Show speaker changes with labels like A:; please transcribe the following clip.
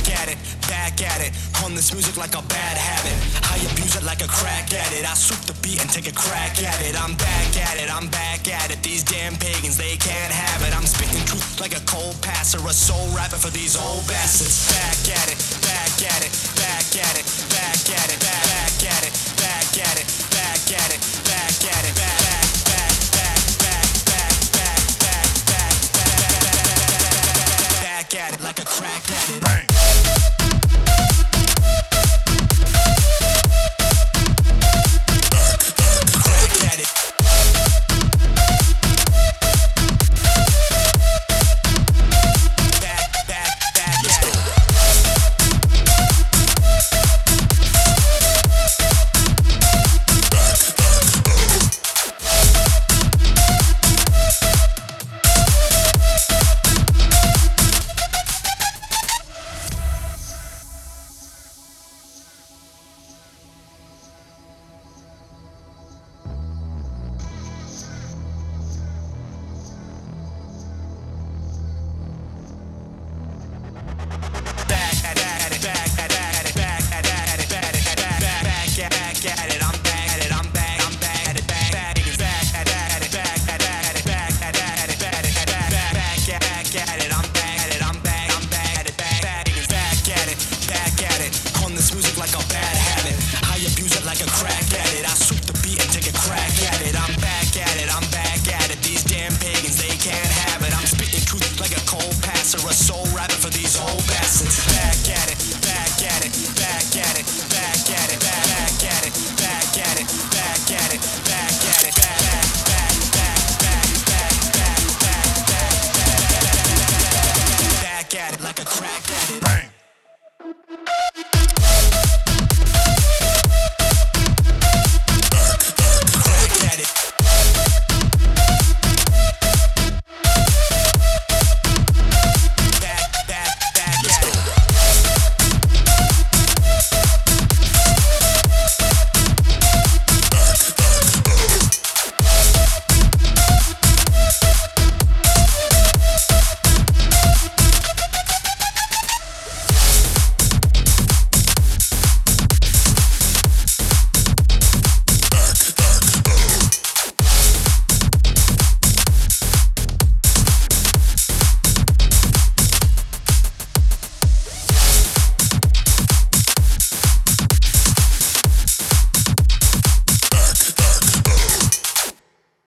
A: back at it. On this music like a bad habit. I abuse it like a crack at it. I swoop the beat and take a crack at it. I'm back at it, I'm back at it. These damn pagans, they can't have it. I'm spitting truth like a cold passer, a soul rapper for these old bastards. Back at it, back at it, back at it, back at it, back at it, back at it, back at it, back at it, back at it, back, back, back, back, back, back, back, back, back at it like a crack at it. Bang.